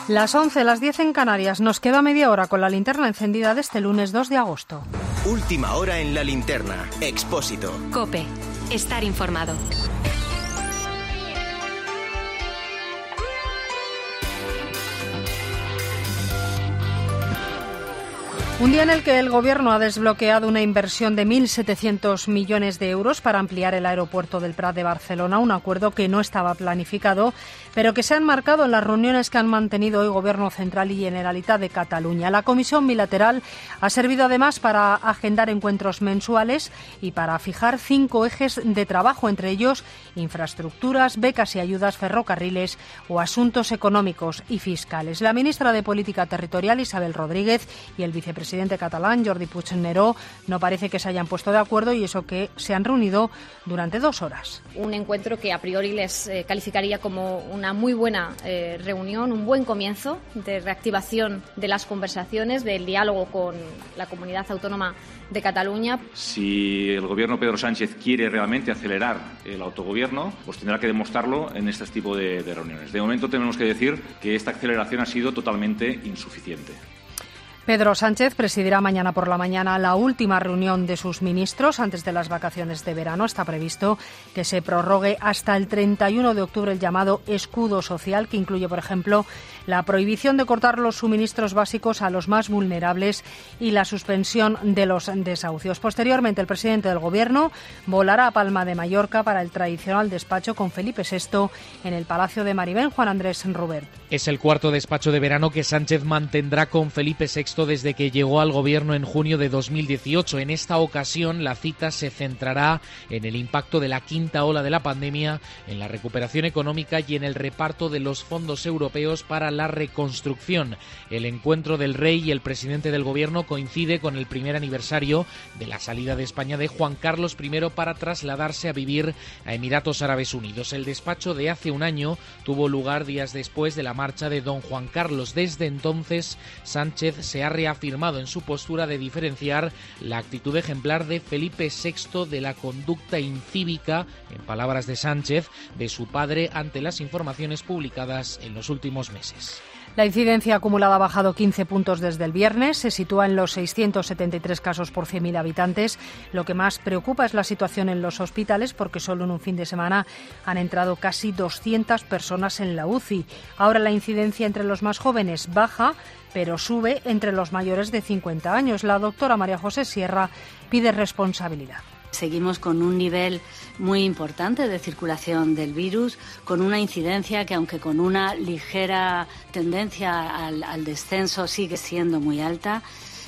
Las 11, las 10 en Canarias. Nos queda media hora con la linterna encendida de este lunes 2 de agosto. Última hora en la linterna. Expósito. COPE. Estar informado. Un día en el que el Gobierno ha desbloqueado una inversión de 1.700 millones de euros para ampliar el aeropuerto del Prat de Barcelona, un acuerdo que no estaba planificado, pero que se ha enmarcado en las reuniones que han mantenido hoy Gobierno Central y Generalitat de Cataluña. La comisión bilateral ha servido además para agendar encuentros mensuales y para fijar 5 ejes de trabajo, entre ellos infraestructuras, becas y ayudas, ferrocarriles o asuntos económicos y fiscales. La ministra de Política Territorial, Isabel Rodríguez, y el vicepresidente catalán, Jordi Puigneró, no parece que se hayan puesto de acuerdo, y eso que se han reunido durante 2 horas. Un encuentro que a priori les calificaría como una muy buena reunión, un buen comienzo de reactivación de las conversaciones, del diálogo con la comunidad autónoma de Cataluña. Si el gobierno Pedro Sánchez quiere realmente acelerar el autogobierno, pues tendrá que demostrarlo en este tipo de reuniones. De momento tenemos que decir que esta aceleración ha sido totalmente insuficiente. Pedro Sánchez presidirá mañana por la mañana la última reunión de sus ministros antes de las vacaciones de verano. Está previsto que se prorrogue hasta el 31 de octubre el llamado escudo social, que incluye, por ejemplo, la prohibición de cortar los suministros básicos a los más vulnerables y la suspensión de los desahucios. Posteriormente, el presidente del Gobierno volará a Palma de Mallorca para el tradicional despacho con Felipe VI en el Palacio de Maribén. Juan Andrés Rubert. Es el cuarto despacho de verano que Sánchez mantendrá con Felipe VI desde que llegó al Gobierno en junio de 2018. En esta ocasión, la cita se centrará en el impacto de la quinta ola de la pandemia, en la recuperación económica y en el reparto de los fondos europeos para la reconstrucción. El encuentro del rey y el presidente del Gobierno coincide con el primer aniversario de la salida de España de Juan Carlos I para trasladarse a vivir a Emiratos Árabes Unidos. El despacho de hace un año tuvo lugar días después de la marcha de don Juan Carlos. Desde entonces, Sánchez se ha reafirmado en su postura de diferenciar la actitud ejemplar de Felipe VI de la conducta incívica, en palabras de Sánchez, de su padre ante las informaciones publicadas en los últimos meses. La incidencia acumulada ha bajado 15 puntos desde el viernes, se sitúa en los 673 casos por 100.000 habitantes. Lo que más preocupa es la situación en los hospitales, porque solo en un fin de semana han entrado casi 200 personas en la UCI. Ahora la incidencia entre los más jóvenes baja, pero sube entre los mayores de 50 años. La doctora María José Sierra pide responsabilidad. Seguimos con un nivel muy importante de circulación del virus, con una incidencia que, aunque con una ligera tendencia al descenso, sigue siendo muy alta,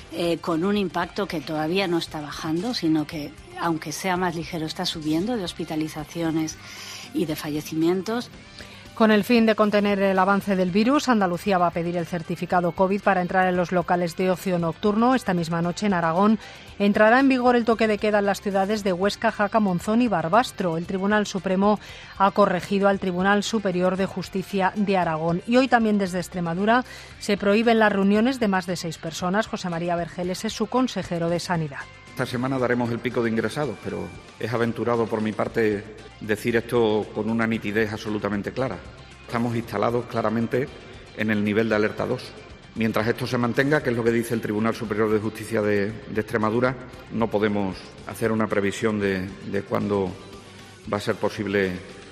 con un impacto que todavía no está bajando, sino que, aunque sea más ligero, está subiendo, de hospitalizaciones y de fallecimientos. Con el fin de contener el avance del virus, Andalucía va a pedir el certificado COVID para entrar en los locales de ocio nocturno. Esta misma noche, en Aragón, entrará en vigor el toque de queda en las ciudades de Huesca, Jaca, Monzón y Barbastro. El Tribunal Supremo ha corregido al Tribunal Superior de Justicia de Aragón. Y hoy también desde Extremadura se prohíben las reuniones de más de 6 personas. José María Vergeles es su consejero de Sanidad. Esta semana daremos el pico de ingresados, pero es aventurado por mi parte decir esto con una nitidez absolutamente clara. Estamos instalados claramente en el nivel de alerta 2. Mientras esto se mantenga, que es lo que dice el Tribunal Superior de Justicia de Extremadura, no podemos hacer una previsión de cuándo va a ser posible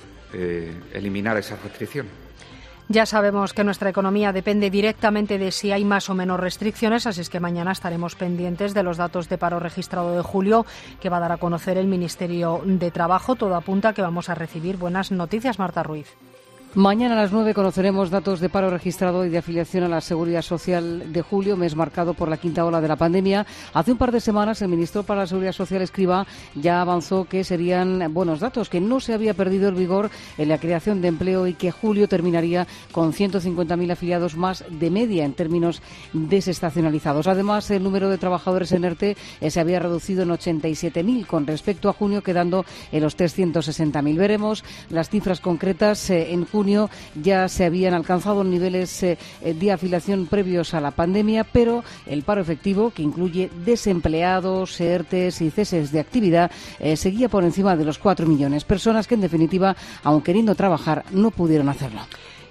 eliminar esas restricciones. Ya sabemos que nuestra economía depende directamente de si hay más o menos restricciones, así es que mañana estaremos pendientes de los datos de paro registrado de julio que va a dar a conocer el Ministerio de Trabajo. Todo apunta a que vamos a recibir buenas noticias. Marta Ruiz. Mañana a las 9 conoceremos datos de paro registrado y de afiliación a la Seguridad Social de julio, mes marcado por la quinta ola de la pandemia. Hace un par de semanas el ministro para la Seguridad Social, Escrivá, ya avanzó que serían buenos datos, que no se había perdido el vigor en la creación de empleo y que julio terminaría con 150.000 afiliados más de media en términos desestacionalizados. Además, el número de trabajadores en ERTE se había reducido en 87.000 con respecto a junio, quedando en los 360.000. Veremos las cifras concretas en junio. Ya se habían alcanzado niveles de afiliación previos a la pandemia, pero el paro efectivo, que incluye desempleados, ERTEs y ceses de actividad, seguía por encima de los 4 millones. Personas que, en definitiva, aun queriendo trabajar, no pudieron hacerlo.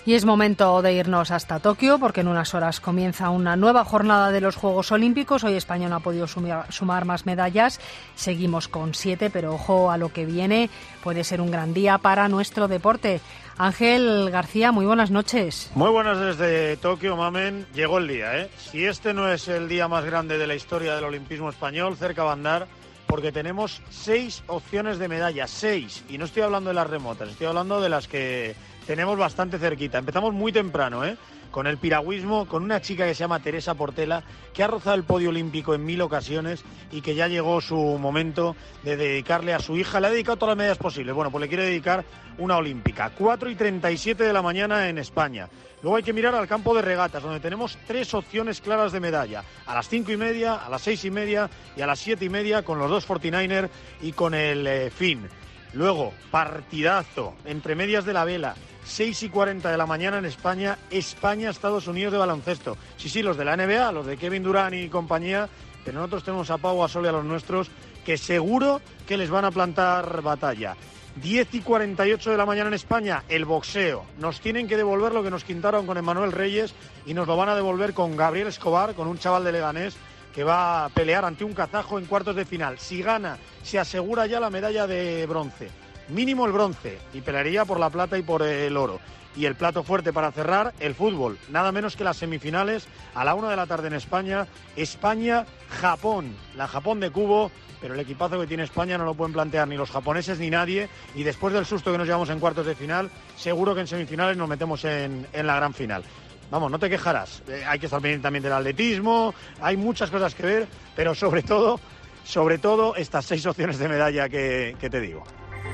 Y es momento de irnos hasta Tokio, porque en unas horas comienza una nueva jornada de los Juegos Olímpicos. Hoy España no ha podido sumar más medallas. Seguimos con 7, pero ojo a lo que viene. Puede ser un gran día para nuestro deporte. Ángel García, muy buenas noches. Muy buenas desde Tokio, Mamen. Llegó el día, ¿eh? Si este no es el día más grande de la historia del olimpismo español, cerca va a andar, porque tenemos 6 opciones de medalla, 6. Y no estoy hablando de las remotas, estoy hablando de las que tenemos bastante cerquita. Empezamos muy temprano, con el piragüismo, con una chica que se llama Teresa Portela, que ha rozado el podio olímpico en 1000 ocasiones y que ya llegó su momento de dedicarle a su hija. Le ha dedicado todas las medallas posibles. Bueno, pues le quiere dedicar una olímpica. 4:37 de la mañana en España. Luego hay que mirar al campo de regatas, donde tenemos 3 opciones claras de medalla. A las 5:30, a las 6:30 y a las 7:30, con los 2 49er y con el Finn. Luego, partidazo, entre medias de la vela. 6:40 de la mañana en España, España-Estados Unidos de baloncesto. Sí, los de la NBA, los de Kevin Durant y compañía, pero nosotros tenemos a Pau Gasol y a los nuestros, que seguro que les van a plantar batalla. 10:48 de la mañana en España, el boxeo. Nos tienen que devolver lo que nos quintaron con Emmanuel Reyes y nos lo van a devolver con Gabriel Escobar, con un chaval de Leganés que va a pelear ante un kazajo en cuartos de final. Si gana, se asegura ya la medalla de bronce. Mínimo el bronce, y pelearía por la plata y por el oro. Y el plato fuerte para cerrar, el fútbol. Nada menos que las semifinales a la 1 de la tarde en España. España-Japón. La Japón de Kubo, pero el equipazo que tiene España no lo pueden plantear ni los japoneses ni nadie. Y después del susto que nos llevamos en cuartos de final, seguro que en semifinales nos metemos en la gran final. Vamos, no te quejarás. Hay que estar pendiente también del atletismo. Hay muchas cosas que ver, pero sobre todo estas 6 opciones de medalla que te digo.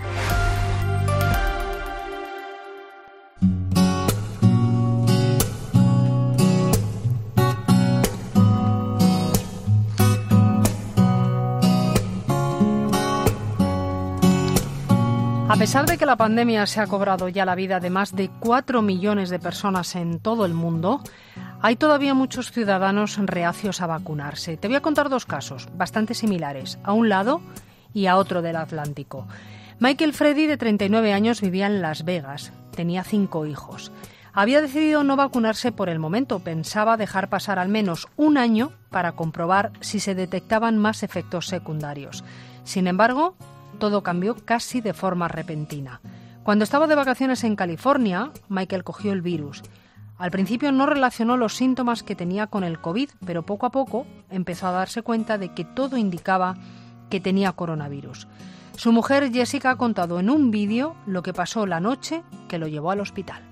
A pesar de que la pandemia se ha cobrado ya la vida de más de 4 millones de personas en todo el mundo, hay todavía muchos ciudadanos reacios a vacunarse. Te voy a contar 2 casos bastante similares, a un lado y a otro del Atlántico. Michael Freddy, de 39 años, vivía en Las Vegas. Tenía 5 hijos. Había decidido no vacunarse por el momento. Pensaba dejar pasar al menos un año para comprobar si se detectaban más efectos secundarios. Sin embargo, todo cambió casi de forma repentina. Cuando estaba de vacaciones en California, Michael cogió el virus. Al principio no relacionó los síntomas que tenía con el COVID, pero poco a poco empezó a darse cuenta de que todo indicaba que tenía coronavirus. Su mujer Jessica ha contado en un vídeo lo que pasó la noche que lo llevó al hospital.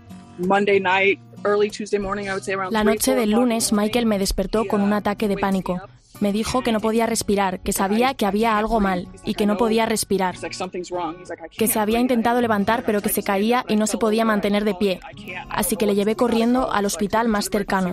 La noche del lunes, Michael me despertó con un ataque de pánico. Me dijo que no podía respirar, que sabía que había algo mal y que no podía respirar. Que se había intentado levantar pero que se caía y no se podía mantener de pie. Así que le llevé corriendo al hospital más cercano.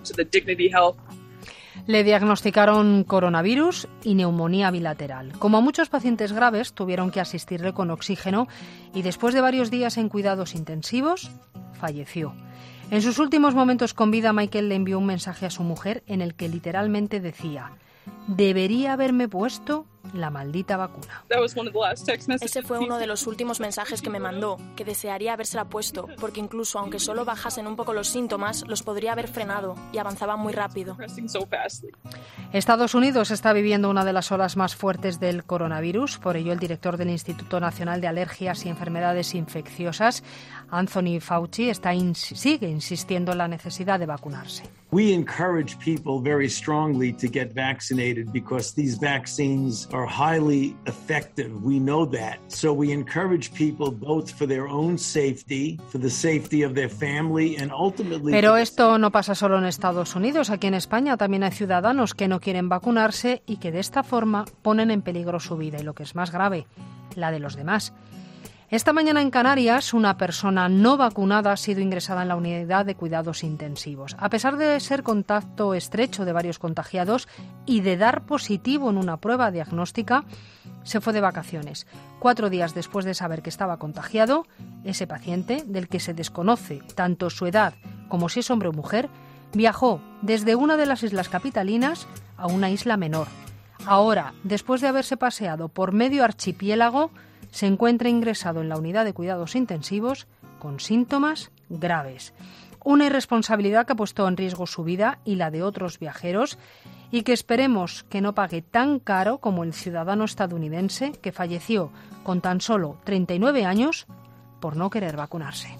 Le diagnosticaron coronavirus y neumonía bilateral. Como a muchos pacientes graves, tuvieron que asistirle con oxígeno y después de varios días en cuidados intensivos, falleció. En sus últimos momentos con vida, Michael le envió un mensaje a su mujer en el que literalmente decía: «Debería haberme puesto la maldita vacuna». Ese fue uno de los últimos mensajes que me mandó, que desearía habérsela puesto, porque incluso aunque solo bajasen un poco los síntomas, los podría haber frenado y avanzaba muy rápido. Estados Unidos está viviendo una de las olas más fuertes del coronavirus. Por ello, el director del Instituto Nacional de Alergias y Enfermedades Infecciosas, Anthony Fauci, sigue insistiendo en la necesidad de vacunarse. We encourage people very strongly to get vaccinated because these vaccines are highly effective. We know that. So we encourage people both for their own safety, for the safety of their family and ultimately... Pero esto no pasa solo en Estados Unidos. Aquí en España también hay ciudadanos que no quieren vacunarse y que de esta forma ponen en peligro su vida y, lo que es más grave, la de los demás. Esta mañana en Canarias, una persona no vacunada ha sido ingresada en la unidad de cuidados intensivos. A pesar de ser contacto estrecho de varios contagiados y de dar positivo en una prueba diagnóstica, se fue de vacaciones. 4 días después de saber que estaba contagiado, ese paciente, del que se desconoce tanto su edad como si es hombre o mujer, viajó desde una de las islas capitalinas a una isla menor. Ahora, después de haberse paseado por medio archipiélago, se encuentra ingresado en la unidad de cuidados intensivos con síntomas graves. Una irresponsabilidad que ha puesto en riesgo su vida y la de otros viajeros y que esperemos que no pague tan caro como el ciudadano estadounidense que falleció con tan solo 39 años por no querer vacunarse.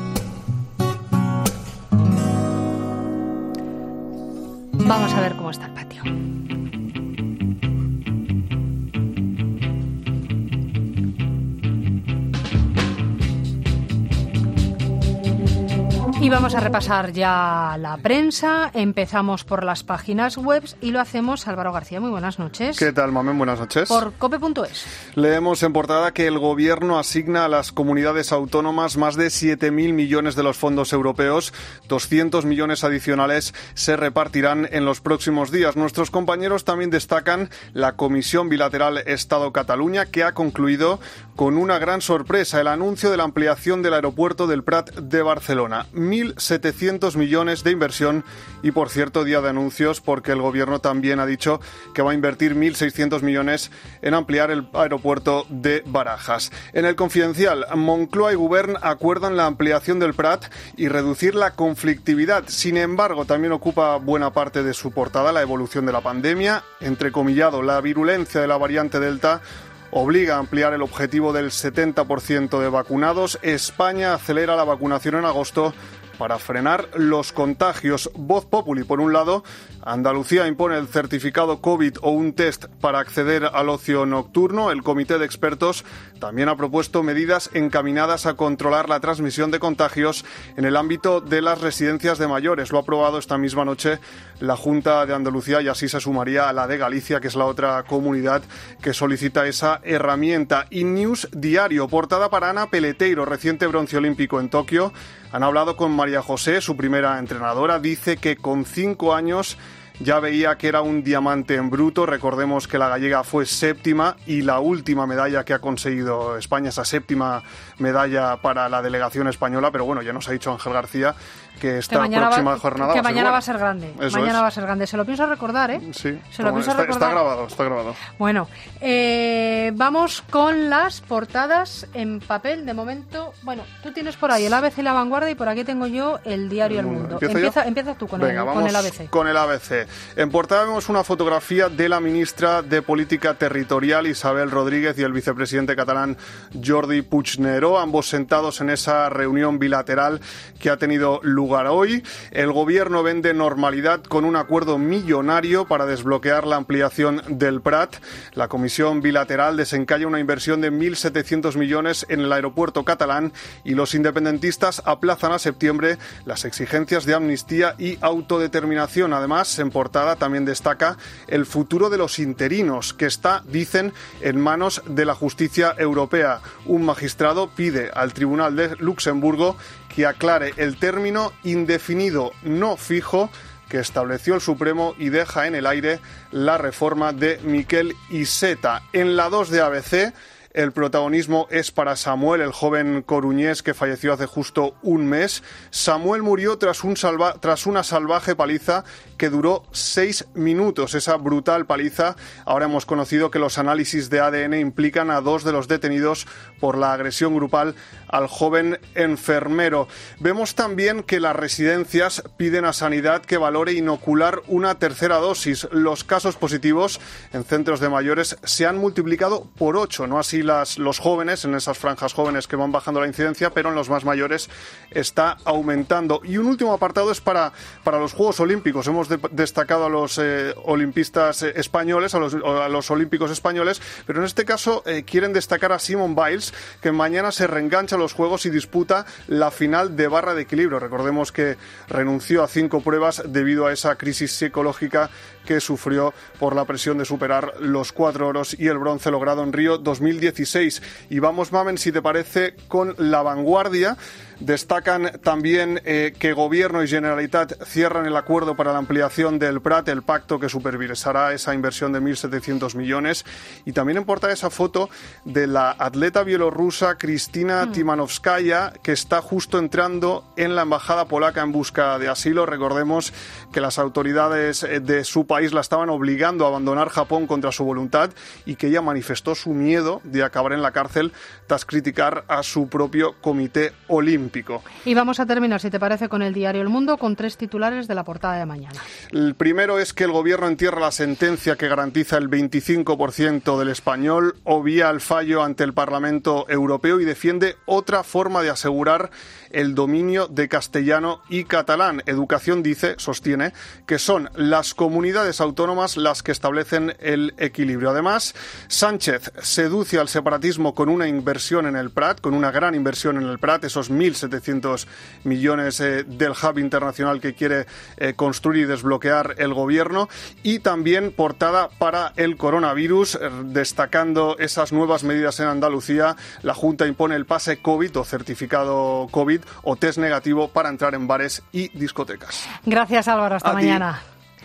Vamos a ver cómo está el patio. Y vamos a repasar ya la prensa. Empezamos por las páginas web y lo hacemos, Álvaro García. Muy buenas noches. ¿Qué tal, Mamen? Buenas noches. Por cope.es. Leemos en portada que el Gobierno asigna a las comunidades autónomas más de 7.000 millones de los fondos europeos. 200 millones adicionales se repartirán en los próximos días. Nuestros compañeros también destacan la Comisión Bilateral Estado-Cataluña, que ha concluido con una gran sorpresa: el anuncio de la ampliación del aeropuerto del Prat de Barcelona. 1.700 millones de inversión y, por cierto, día de anuncios, porque el Gobierno también ha dicho que va a invertir 1.600 millones en ampliar el aeropuerto de Barajas. En el Confidencial, Moncloa y Govern acuerdan la ampliación del Prat y reducir la conflictividad. Sin embargo, también ocupa buena parte de su portada la evolución de la pandemia. Entrecomillado, la virulencia de la variante Delta obliga a ampliar el objetivo del 70% de vacunados. España acelera la vacunación en agosto para frenar los contagios. Voz Populi, por un lado, Andalucía impone el certificado COVID o un test para acceder al ocio nocturno. El comité de expertos también ha propuesto medidas encaminadas a controlar la transmisión de contagios en el ámbito de las residencias de mayores. Lo ha aprobado esta misma noche la Junta de Andalucía y así se sumaría a la de Galicia, que es la otra comunidad que solicita esa herramienta. Y News Diario, portada para Ana Peleteiro, reciente bronce olímpico en Tokio. Han hablado con María José, su primera entrenadora. Dice que con 5 años ya veía que era un diamante en bruto. Recordemos que la gallega fue séptima y la última medalla que ha conseguido España, esa séptima medalla para la delegación española. Pero bueno, ya nos ha dicho Ángel García que esta próxima jornada que mañana va a ser grande. Mañana va a ser grande. Se lo pienso recordar, ¿eh? Sí. Se lo pienso recordar. Está grabado. Bueno, vamos con las portadas en papel. De momento, bueno, tú tienes por ahí el ABC y La Vanguardia y por aquí tengo yo el diario El Mundo. Empieza tú con el ABC. Con el ABC. En portada vemos una fotografía de la ministra de Política Territorial, Isabel Rodríguez, y el vicepresidente catalán, Jordi Puigneró, ambos sentados en esa reunión bilateral que ha tenido lugar hoy. El Gobierno vende normalidad con un acuerdo millonario para desbloquear la ampliación del Prat. La Comisión Bilateral desencalla una inversión de 1.700 millones en el aeropuerto catalán y los independentistas aplazan a septiembre las exigencias de amnistía y autodeterminación. Además, en portada también destaca el futuro de los interinos, que está, dicen, en manos de la justicia europea. Un magistrado pide al Tribunal de Luxemburgo que aclare el término indefinido no fijo que estableció el Supremo y deja en el aire la reforma de Miquel Iceta. En la 2 de ABC, el protagonismo es para Samuel, el joven coruñés que falleció hace justo un mes. Samuel murió tras una salvaje paliza que duró 6 minutos. Esa brutal paliza. Ahora hemos conocido que los análisis de ADN implican a 2 de los detenidos por la agresión grupal al joven enfermero. Vemos también que las residencias piden a Sanidad que valore inocular una tercera dosis. Los casos positivos en centros de mayores se han multiplicado por 8, no así los jóvenes, en esas franjas jóvenes que van bajando la incidencia, pero en los más mayores está aumentando. Y un último apartado es para los Juegos Olímpicos. Hemos destacado a los olimpistas españoles, a los olímpicos españoles, pero en este caso quieren destacar a Simone Biles, que mañana se reengancha a los Juegos y disputa la final de barra de equilibrio. Recordemos que renunció a 5 pruebas debido a esa crisis psicológica que sufrió por la presión de superar los 4 oros y el bronce logrado en Río 2016. Y vamos, Mamen, si te parece, con La Vanguardia. Destacan también que Gobierno y Generalitat cierran el acuerdo para la ampliación del Prat, el pacto que supervisará esa inversión de 1.700 millones. Y también en portada esa foto de la atleta bielorrusa Kristina Timanovskaya, que está justo entrando en la embajada polaca en busca de asilo. Recordemos que las autoridades de su país la estaban obligando a abandonar Japón contra su voluntad y que ella manifestó su miedo de acabar en la cárcel tras criticar a su propio comité olímpico. olímpico. Y vamos a terminar, si te parece, con el diario El Mundo, con 3 titulares de la portada de mañana. El primero es que el Gobierno entierra la sentencia que garantiza el 25% del español, obvia el fallo ante el Parlamento Europeo y defiende otra forma de asegurar el dominio de castellano y catalán. Educación sostiene que son las comunidades autónomas las que establecen el equilibrio. Además, Sánchez seduce al separatismo con una inversión en el Prat, con una gran inversión en el Prat, esos 1.700 millones del hub internacional que quiere construir y desbloquear el Gobierno. Y también portada para el coronavirus, destacando esas nuevas medidas en Andalucía. La Junta impone el pase COVID o certificado COVID o test negativo para entrar en bares y discotecas. Gracias, Álvaro. Hasta mañana.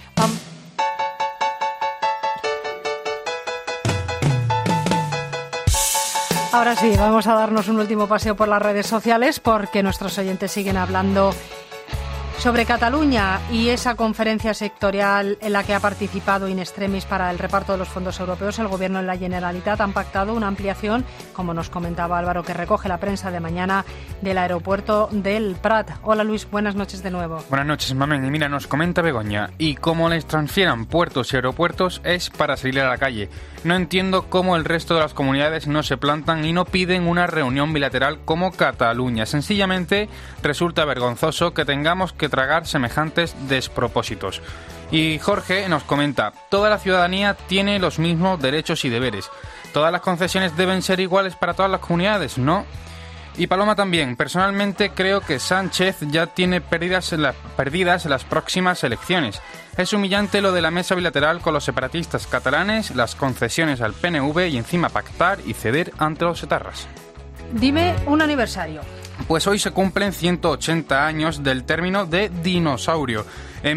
Ahora sí, vamos a darnos un último paseo por las redes sociales porque nuestros oyentes siguen hablando sobre Cataluña y esa conferencia sectorial en la que ha participado in extremis para el reparto de los fondos europeos. El Gobierno y la Generalitat han pactado una ampliación, como nos comentaba Álvaro, que recoge la prensa de mañana del aeropuerto del Prat. Hola Luis, buenas noches de nuevo. Buenas noches, Mamen. Y mira, nos comenta Begoña, y como les transfieran puertos y aeropuertos es para salir a la calle. No entiendo cómo el resto de las comunidades no se plantan y no piden una reunión bilateral como Cataluña. Sencillamente resulta vergonzoso que tengamos que tragar semejantes despropósitos. Y Jorge nos comenta, toda la ciudadanía tiene los mismos derechos y deberes. Todas las concesiones deben ser iguales para todas las comunidades, ¿no? Y Paloma también, personalmente creo que Sánchez ya tiene perdidas las próximas elecciones. Es humillante lo de la mesa bilateral con los separatistas catalanes, las concesiones al PNV y encima pactar y ceder ante los etarras. Dime un aniversario. Pues hoy se cumplen 180 años del término de dinosaurio. En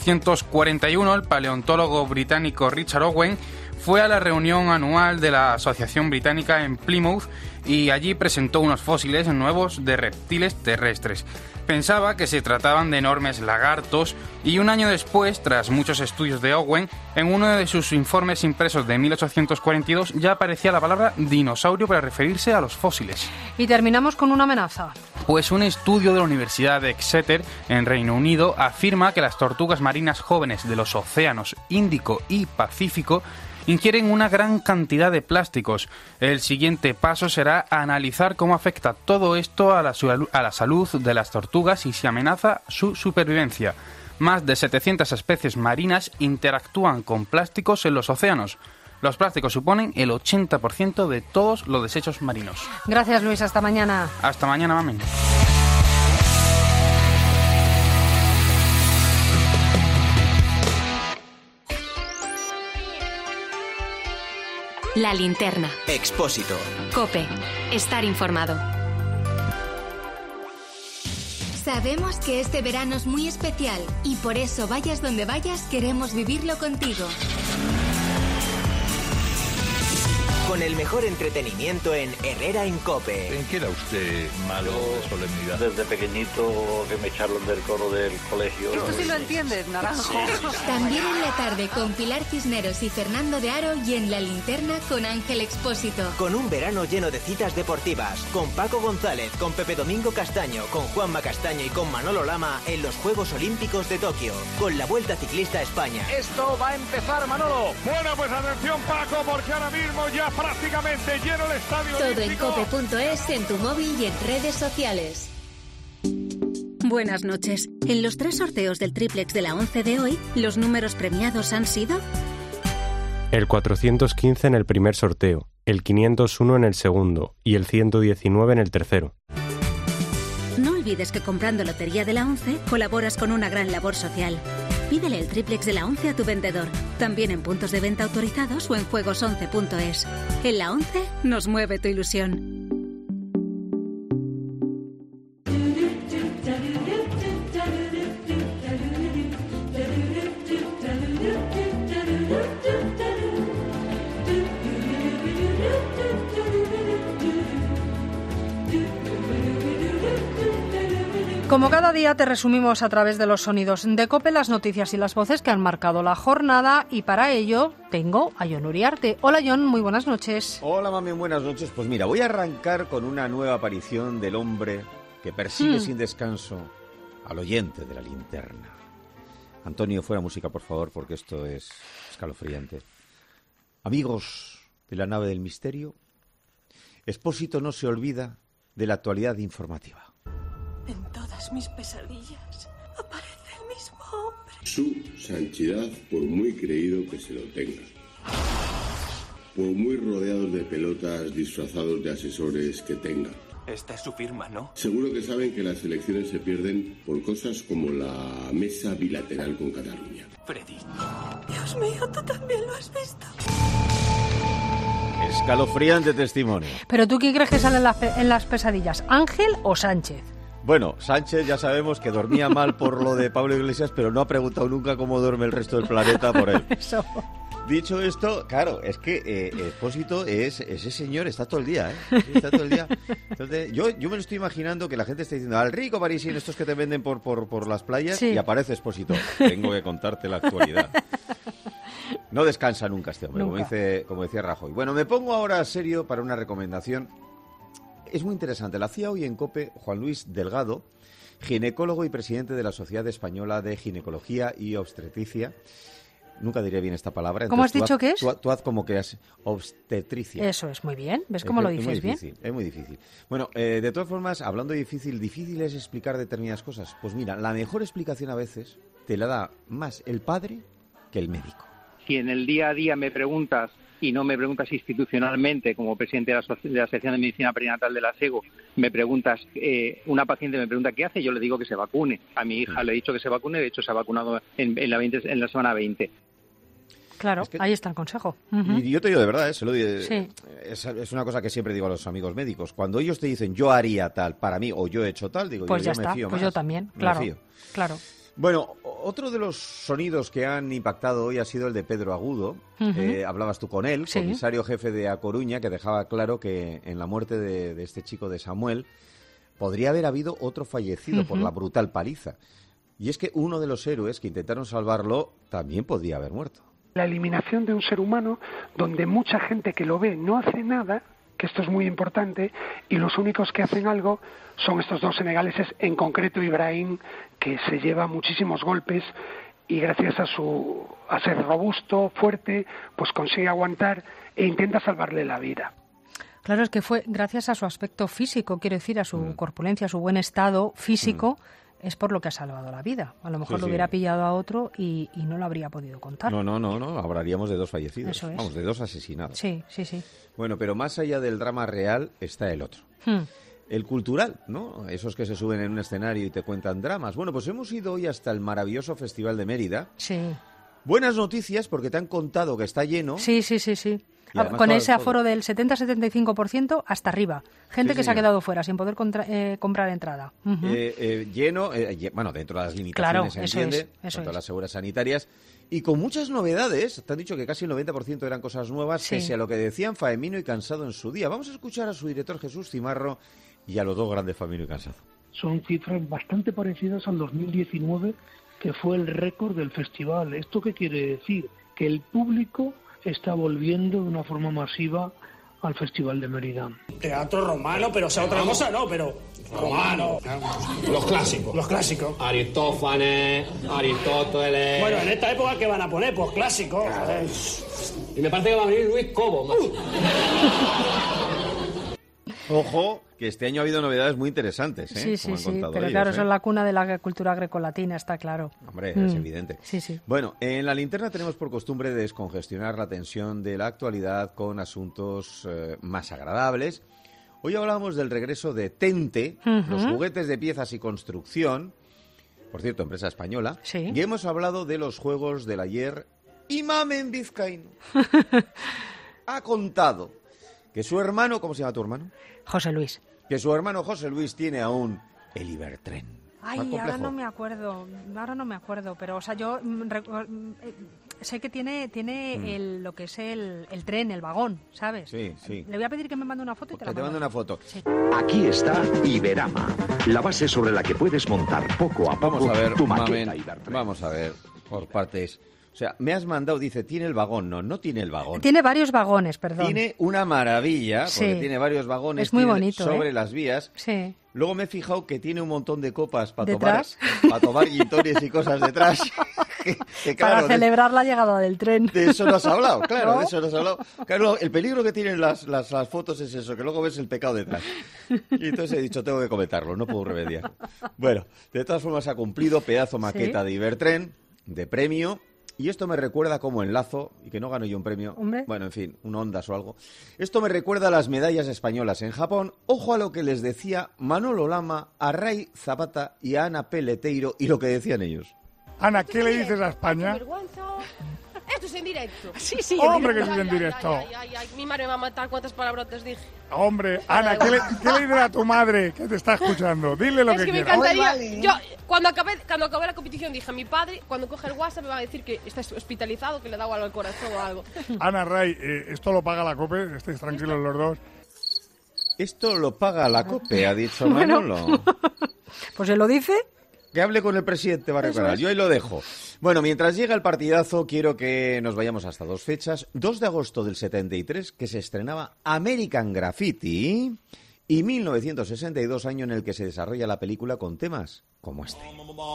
1841 el paleontólogo británico Richard Owen fue a la reunión anual de la Asociación Británica en Plymouth y allí presentó unos fósiles nuevos de reptiles terrestres. Pensaba que se trataban de enormes lagartos y un año después, tras muchos estudios de Owen, en uno de sus informes impresos de 1842 ya aparecía la palabra dinosaurio para referirse a los fósiles. Y terminamos con una amenaza. Pues un estudio de la Universidad de Exeter, en Reino Unido, afirma que las tortugas marinas jóvenes de los océanos Índico y Pacífico ingieren una gran cantidad de plásticos. El siguiente paso será analizar cómo afecta todo esto a la salud de las tortugas y si amenaza su supervivencia. Más de 700 especies marinas interactúan con plásticos en los océanos. Los plásticos suponen el 80% de todos los desechos marinos. Gracias, Luis. Hasta mañana. Hasta mañana, mamen. La linterna. Expósito. COPE. Estar informado. Sabemos que este verano es muy especial y por eso vayas donde vayas queremos vivirlo contigo. Con el mejor entretenimiento en Herrera en COPE. ¿En qué era usted malo de solemnidad? Desde pequeñito que me echaron del coro del colegio. Esto sí lo entiendes, Naranjo. También en la tarde con Pilar Cisneros y Fernando de Aro y en La Linterna con Ángel Expósito. Con un verano lleno de citas deportivas, con Paco González, con Pepe Domingo Castaño, con Juanma Castaño y con Manolo Lama en los Juegos Olímpicos de Tokio, con la Vuelta Ciclista a España. Esto va a empezar, Manolo. Bueno, pues atención, Paco, porque ahora mismo ya prácticamente lleno el estadio. Todo olímpico. En cope.es, en tu móvil y en redes sociales. Buenas noches. En los 3 sorteos del triplex de la 11 de hoy, ¿los números premiados han sido? El 415 en el primer sorteo, el 501 en el segundo y el 119 en el tercero. No olvides que comprando Lotería de la 11 colaboras con una gran labor social. Pídele el triplex de la 11 a tu vendedor, también en puntos de venta autorizados o en juegos11.es. En la 11 nos mueve tu ilusión. Como cada día te resumimos a través de los sonidos de COPE las noticias y las voces que han marcado la jornada y para ello tengo a Jon Uriarte. Hola Jon, muy buenas noches. Hola mami, buenas noches. Pues mira, voy a arrancar con una nueva aparición del hombre que persigue sin descanso al oyente de la linterna. Antonio, fuera música, por favor, porque esto es escalofriante. Amigos de la nave del misterio, Expósito no se olvida de la actualidad informativa. En todas mis pesadillas aparece el mismo hombre. Su santidad, por muy creído que se lo tenga. Por muy rodeados de pelotas disfrazados de asesores que tenga. Esta es su firma, ¿no? Seguro que saben que las elecciones se pierden por cosas como la mesa bilateral con Cataluña. Freddy. Dios mío, tú también lo has visto. Escalofriante testimonio. ¿Pero tú quién crees que sale en las pesadillas? ¿Ángel o Sánchez? Bueno, Sánchez ya sabemos que dormía mal por lo de Pablo Iglesias, pero no ha preguntado nunca cómo duerme el resto del planeta por él. Eso. Dicho esto, claro, es que Expósito es ese señor, está todo el día, ¿eh? Sí, está todo el día. Entonces, yo me lo estoy imaginando que la gente está diciendo, al rico parisino, estos que te venden por las playas, sí. Y aparece Expósito. Tengo que contarte la actualidad. No descansa nunca este hombre, nunca. Como decía Rajoy. Bueno, me pongo ahora serio para una recomendación. Es muy interesante. La hacía hoy en COPE Juan Luis Delgado, ginecólogo y presidente de la Sociedad Española de Ginecología y Obstetricia. Nunca diré bien esta palabra. ¿Cómo has dicho que es? Tú haz como que es obstetricia. Eso es, muy bien. ¿Ves cómo lo dices bien? Es muy difícil. Bueno, de todas formas, hablando de difícil es explicar determinadas cosas. Pues mira, la mejor explicación a veces te la da más el padre que el médico. Si en el día a día me preguntas, y no me preguntas institucionalmente, como presidente de la Sección de Medicina Perinatal de la SEGO, me preguntas, una paciente me pregunta qué hace, yo le digo que se vacune. A mi hija le he dicho que se vacune, de hecho se ha vacunado en la semana 20. Claro, ahí está el consejo. Y yo te digo de verdad, sí. Es una cosa que siempre digo a los amigos médicos. Cuando ellos te dicen, yo haría tal para mí, o yo he hecho tal, digo, pues yo ya me está, fío pues más. Yo también, claro. Bueno, otro de los sonidos que han impactado hoy ha sido el de Pedro Agudo. Hablabas tú con él, comisario jefe de A Coruña, que dejaba claro que en la muerte de este chico de Samuel podría haber habido otro fallecido por la brutal paliza. Y es que uno de los héroes que intentaron salvarlo también podría haber muerto. La eliminación de un ser humano donde mucha gente que lo ve no hace nada, que esto es muy importante, y los únicos que hacen algo son estos dos senegaleses, en concreto Ibrahim, que se lleva muchísimos golpes y gracias a ser robusto, fuerte, pues consigue aguantar e intenta salvarle la vida. Claro, es que fue gracias a su aspecto físico, quiero decir, a su corpulencia, a su buen estado físico, es por lo que ha salvado la vida. A lo mejor lo hubiera pillado a otro y no lo habría podido contar. No, hablaríamos de dos fallecidos. Eso es. Vamos, de dos asesinados. Sí. Bueno, pero más allá del drama real está el otro. El cultural, ¿no? Esos que se suben en un escenario y te cuentan dramas. Bueno, pues hemos ido hoy hasta el maravilloso Festival de Mérida. Sí. Buenas noticias porque te han contado que está lleno. Sí. Con ese aforo del 70-75% hasta arriba. Gente que se ha quedado fuera sin poder comprar entrada. Lleno, bueno, dentro de las limitaciones, se entiende, con todas las seguras sanitarias. Y con muchas novedades. Te han dicho que casi el 90% eran cosas nuevas, pese a lo que decían Faemino y Cansado en su día. Vamos a escuchar a su director Jesús Cimarro y a los dos grandes Faemino y Cansado. Son cifras bastante parecidas al 2019, que fue el récord del festival. ¿Esto qué quiere decir? Que el público está volviendo de una forma masiva al Festival de Mérida. Teatro romano, pero sea otra cosa, no, pero romano. Los clásicos. Aristófanes, Aristóteles. Bueno, en esta época, ¿qué van a poner? Pues clásicos. Y me parece que va a venir Luis Cobo, macho. Ojo, que este año ha habido novedades muy interesantes, Sí, pero ellos, claro, son la cuna de la cultura grecolatina, está claro. Hombre, es evidente. Sí. Bueno, en la linterna tenemos por costumbre descongestionar la tensión de la actualidad con asuntos más agradables. Hoy hablamos del regreso de Tente, los juguetes de piezas y construcción, por cierto, empresa española, y hemos hablado de los juegos del ayer y Mamen Vizcaíno ha contado que su hermano, ¿cómo se llama tu hermano? José Luis. Que su hermano José Luis tiene aún el Ibertren. Ay, ahora no me acuerdo, pero o sea, yo sé que tiene lo que es el tren, el vagón, ¿sabes? Sí. Le voy a pedir que me mande una foto y te la mando. una foto. Sí. Aquí está Iberama, la base sobre la que puedes montar poco a poco tu maqueta Ibertren. Vamos a ver, por partes. O sea, me has mandado, dice, tiene el vagón. No tiene el vagón. Tiene varios vagones, perdón. Tiene una maravilla, porque tiene varios vagones. Es muy bonito, sobre las vías. Sí. Luego me he fijado que tiene un montón de copas para tomar gin-tonics y cosas detrás. que claro, para celebrar la llegada del tren. De eso no has hablado, claro, ¿no? De eso no has hablado. Claro, el peligro que tienen las fotos es eso, que luego ves el pecado detrás. Y entonces he dicho, tengo que comentarlo, no puedo remediar. Bueno, de todas formas ha cumplido, pedazo maqueta de Ibertren, de premio. Y esto me recuerda como enlazo, y que no gano yo un premio, bueno, en fin, un Ondas o algo. Esto me recuerda a las medallas españolas en Japón. Ojo a lo que les decía Manolo Lama, a Ray Zapata y a Ana Peleteiro y lo que decían ellos. Ana, ¿qué le dices a España? Esto es en directo. Sí, hombre, que es en directo. Ay, mi madre me va a matar, ¿cuántas palabrotas dije? Hombre, Ana, ¿qué le dices a tu madre que te está escuchando? Dile lo que quieras. Es que me encantaría. Yo, cuando acabé la competición, dije a mi padre, cuando coge el WhatsApp me va a decir que está hospitalizado, que le da algo al corazón o algo. Ana, Ray, esto lo paga la COPE, estéis tranquilos los dos. Esto lo paga la COPE, ha dicho Manolo. Pues se lo dice. Que hable con el presidente Barrio Canal. Yo ahí lo dejo. Bueno, mientras llega el partidazo, quiero que nos vayamos hasta 2 fechas. 2 de agosto del 73, que se estrenaba American Graffiti, y 1962, año en el que se desarrolla la película con temas como este.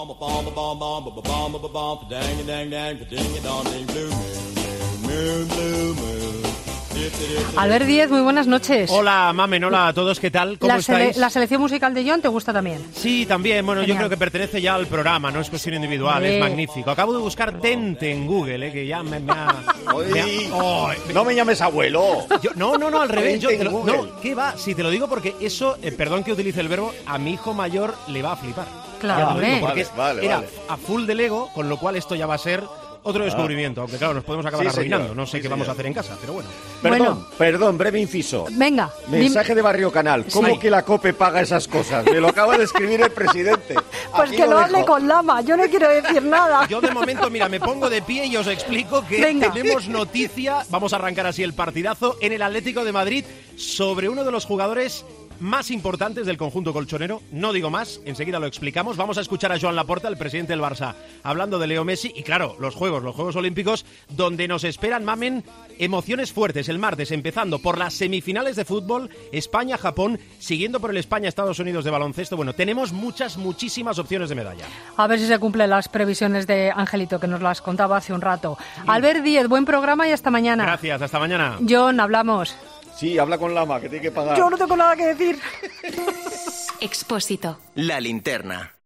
Albert Díez, muy buenas noches. Hola, Mamen, hola a todos, ¿qué tal? ¿Cómo estáis? ¿La selección musical de John te gusta también? Sí, también. Bueno, Genial. Yo creo que pertenece ya al programa, no es cuestión individual, es magnífico. Acabo de buscar Tente en Google, que ya me ha... No me llames abuelo. No, al revés. ¿Qué va? Si te lo digo porque eso, perdón que utilice el verbo, a mi hijo mayor le va a flipar. Claro, porque era a full de Lego, con lo cual esto ya va a ser otro descubrimiento, aunque claro, nos podemos acabar arruinando. Señor. No sé qué vamos a hacer en casa, pero bueno. Perdón, breve inciso. Venga. Mensaje de Barrio Canal. ¿Cómo que la COPE paga esas cosas? Me lo acaba de escribir el presidente. Pues aquí que lo hable con Lama, yo no quiero decir nada. Yo de momento, mira, me pongo de pie y os explico que tenemos noticia, vamos a arrancar así el partidazo, en el Atlético de Madrid sobre uno de los jugadores más importantes del conjunto colchonero. No digo más, enseguida lo explicamos. Vamos a escuchar a Joan Laporta, el presidente del Barça, hablando de Leo Messi y claro, los Juegos Olímpicos, donde nos esperan, Mamen, emociones fuertes el martes, empezando por las semifinales de fútbol, España-Japón, siguiendo por el España-Estados Unidos de baloncesto. Bueno, tenemos muchísimas opciones de medalla. A ver si se cumplen las previsiones de Angelito, que nos las contaba hace un rato. Albert Díez, buen programa y hasta mañana. Gracias, hasta mañana. John, hablamos. Sí, habla con Lama, que tiene que pagar. Yo no tengo nada que decir. Expósito. La linterna.